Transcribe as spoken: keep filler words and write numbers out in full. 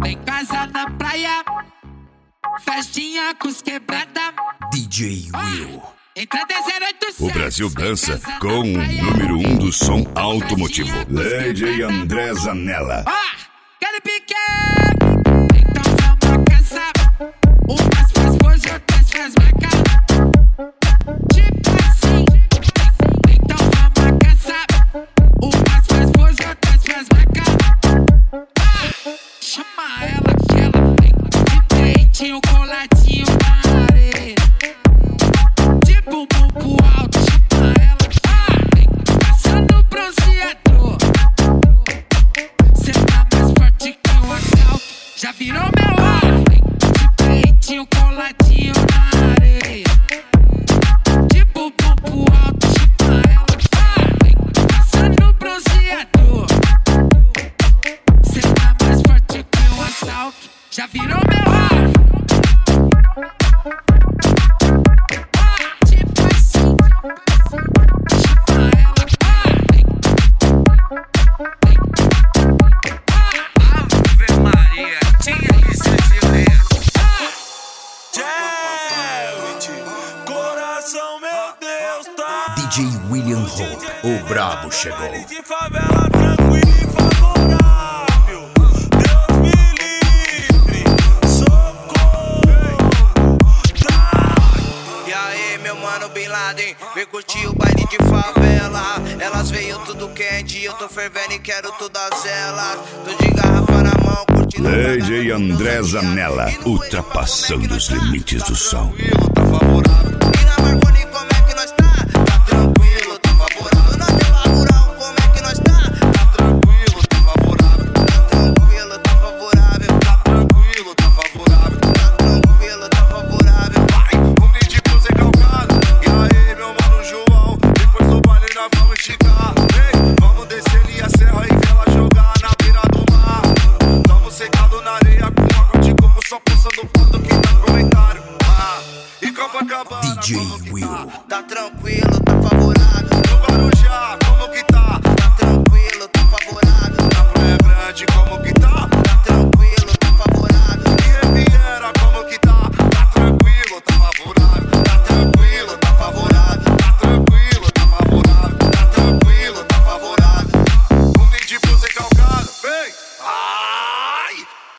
Tem casa na praia, festinha com os quebrada. D J Will. Entra zero oito sete. O Brasil dança com o número um do som automotivo. Lady André Zanella. Ó, quero piquet. Então vamos caçar. Umas faz hoje, outras faz marca. Tipo assim. Então vamos caçar. Umas faz hoje, outras faz marca. Ah, chama ela que ela vem de peitinho coladinho na areia. De bumbum pro alto, chama ela. Ah, passando bronzeador. Cê tá mais forte que um assalto. Já virou meu ar. De peitinho coladinho na areia. De bumbum pro alto, chama ela. Ah, passando bronzeador. Cê tá mais forte que um assalto. Já virou meu ar. Ave Maria, tinha que ser violento. Coração, meu Deus, tá. D J William Hope, o brabo chegou. De favela tranquilo e favorável. Deus me livre, socorro. Tá. E aí, meu mano Bin Laden, vem curtir o baile de favela. Elas veio tudo quente, eu tô fervendo e quero todas elas. Tô de garrafa na mão, curtindo. Lady André Zanella, ultrapassando os limites do som. Tá favorável. E na Marconi, como é que nós tá? Tá tranquilo, tá favorável. Na Vila Rural, como é que nós tá? Tá tranquilo, tá favorável. Tá tranquilo, tá favorável. Tá tranquilo, tá favorável. Tá tranquilo, tá favorável. Vai, um brinde pro Zé Calcado. E aí, meu mano João, depois do baile nós vamos esticar. Ei, vamos descer ali a serra e ver ela jogar na beira do mar. Tamo secado na areia com água de coco, só passando foto que dá comentário. Ah, e Copacabana, D J Will. tá tranquilo, tá favorável.